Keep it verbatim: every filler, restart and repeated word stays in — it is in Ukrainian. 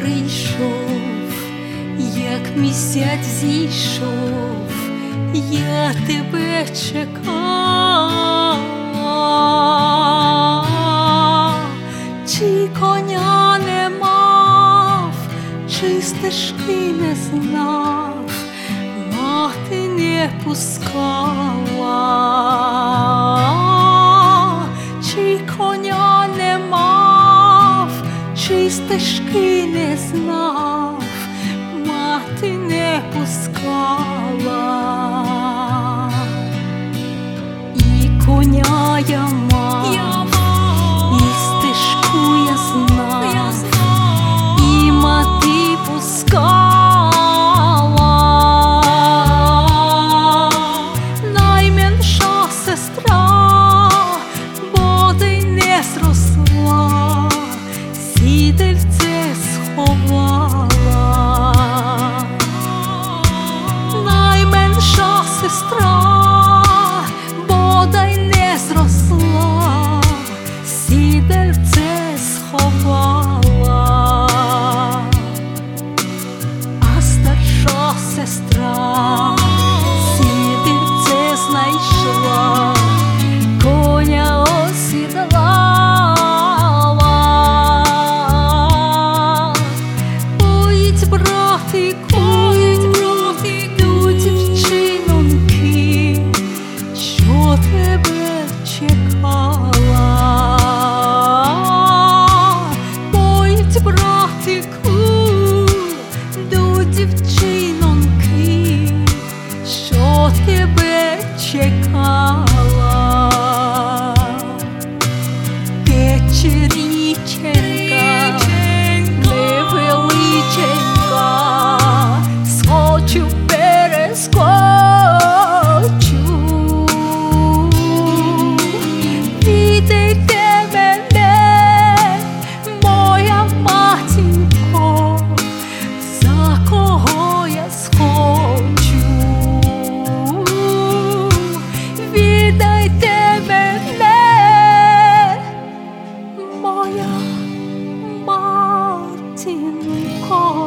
прийшов, як місяць зійшов, я тебе чекала, чи коня не мав, чи стежки не знав, мати не пускала, чи коня не мав, чи стежки не знав, мати не пускала. І коня я мав, і стежку я знав, і мати пускала. Найменша сестра бодай не зросла, сідельце сховала. Найменша сестра бодай не зросла, сідельце сховала. А старша сестра сідельце знайшла, коня осідлала. Поїдь, братику, до дівчиноньки, що тебе чекала. Поїдь, братику, до дівчиноньки, що тебе чекала. Тече річенька, невеличенька, схочу, перескочу. Відійте мене, моя матінко, за кого я схочу. Віддайте мене, моя матінко.